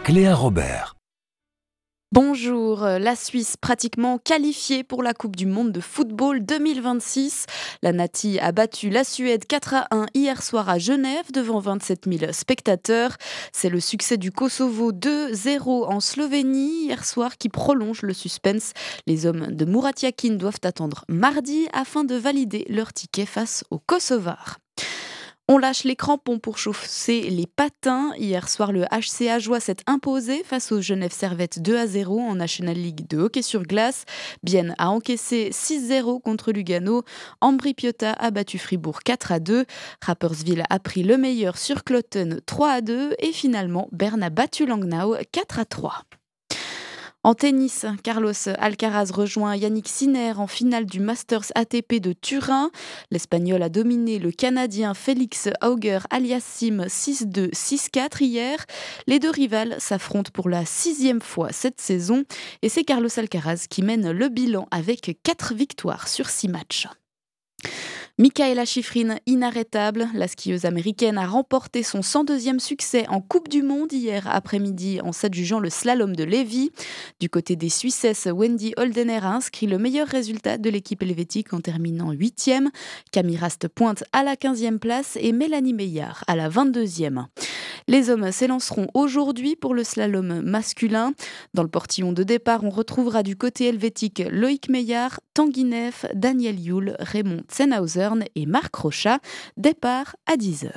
Cléa Robert. Bonjour, la Suisse pratiquement qualifiée pour la Coupe du Monde de football 2026. La Nati a battu la Suède 4-1 hier soir à Genève devant 27 000 spectateurs. C'est le succès du Kosovo 2-0 en Slovénie hier soir qui prolonge le suspense. Les hommes de Murat Yakin doivent attendre mardi afin de valider leur ticket face aux Kosovars. On lâche les crampons pour chausser les patins. Hier soir, le HC Ajoie s'est imposé face aux Genève Servette 2-0 en National League de hockey sur glace. Bienne a encaissé 6-0 contre Lugano. Ambri Piotta a battu Fribourg 4-2. Rapperswil a pris le meilleur sur Cloton 3-2. Et finalement, Berne a battu Langnau 4-3. En tennis, Carlos Alcaraz rejoint Yannick Sinner en finale du Masters ATP de Turin. L'Espagnol a dominé le Canadien Félix Auger-Aliassime 6-2, 6-4 hier. Les deux rivales s'affrontent pour la 6e fois cette saison et c'est Carlos Alcaraz qui mène le bilan avec 4 victoires sur 6 matchs. Mikaela Shiffrin, inarrêtable, la skieuse américaine a remporté son 102e succès en Coupe du Monde hier après-midi en s'adjugeant le slalom de Lévis. Du côté des Suissesses, Wendy Holdener a inscrit le meilleur résultat de l'équipe helvétique en terminant 8e. Camille Rast pointe à la 15e place et Mélanie Meillard à la 22e. Les hommes s'élanceront aujourd'hui pour le slalom masculin. Dans le portillon de départ, on retrouvera du côté helvétique Loïc Meillard, Tanguy Neff, Daniel Yule, Raymond Zenhauser et Marc Rochat. Départ à 10h.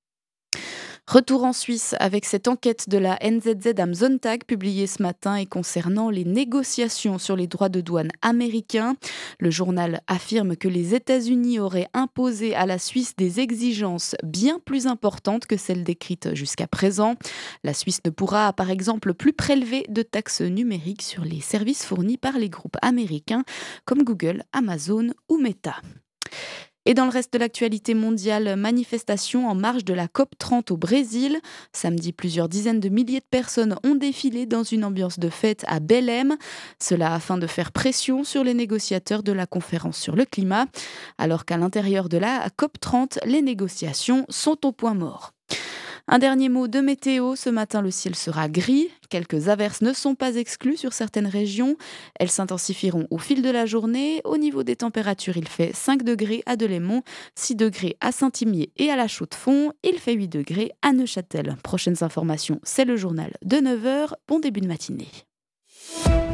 Retour en Suisse avec cette enquête de la NZZ am Sonntag publiée ce matin et concernant les négociations sur les droits de douane américains. Le journal affirme que les États-Unis auraient imposé à la Suisse des exigences bien plus importantes que celles décrites jusqu'à présent. La Suisse ne pourra par exemple plus prélever de taxes numériques sur les services fournis par les groupes américains comme Google, Amazon ou Meta. Et dans le reste de l'actualité mondiale, manifestation en marge de la COP30 au Brésil. Samedi, plusieurs dizaines de milliers de personnes ont défilé dans une ambiance de fête à Belém. Cela afin de faire pression sur les négociateurs de la conférence sur le climat. Alors qu'à l'intérieur de la COP30, les négociations sont au point mort. Un dernier mot de météo. Ce matin, le ciel sera gris. Quelques averses ne sont pas exclues sur certaines régions. Elles s'intensifieront au fil de la journée. Au niveau des températures, il fait 5 degrés à Delémont, 6 degrés à Saint-Imier et à la Chaux-de-Fonds. Il fait 8 degrés à Neuchâtel. Prochaines informations, c'est le journal de 9h. Bon début de matinée.